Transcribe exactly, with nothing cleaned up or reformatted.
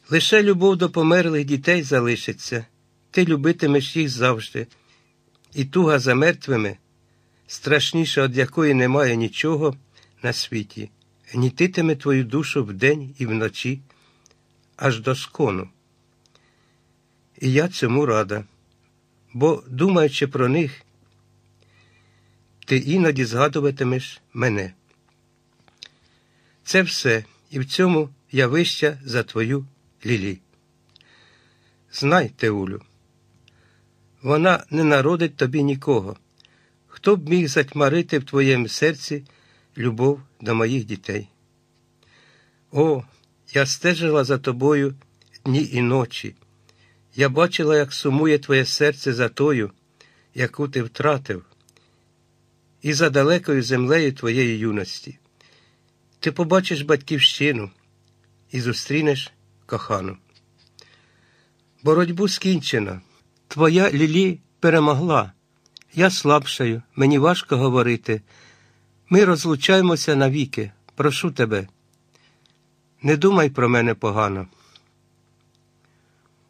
Лише любов до померлих дітей залишиться, ти любитимеш їх завжди, і туга за мертвими, страшніша, від якої немає нічого на світі, гнітитиме твою душу вдень і вночі, аж до скону. І я цьому рада, бо, думаючи про них, ти іноді згадуватимеш мене. Це все, і в цьому я вища за твою Лілі. Знай, Теулю, вона не народить тобі нікого. Хто б міг затьмарити в твоєму серці любов до моїх дітей? О, я стежила за тобою дні і ночі. Я бачила, як сумує твоє серце за тою, яку ти втратив, і за далекою землею твоєї юності. Ти побачиш батьківщину і зустрінеш кохану. Боротьбу скінчено. Твоя Лілі перемогла. Я слабшаю, мені важко говорити. Ми розлучаємося навіки. Прошу тебе, не думай про мене погано.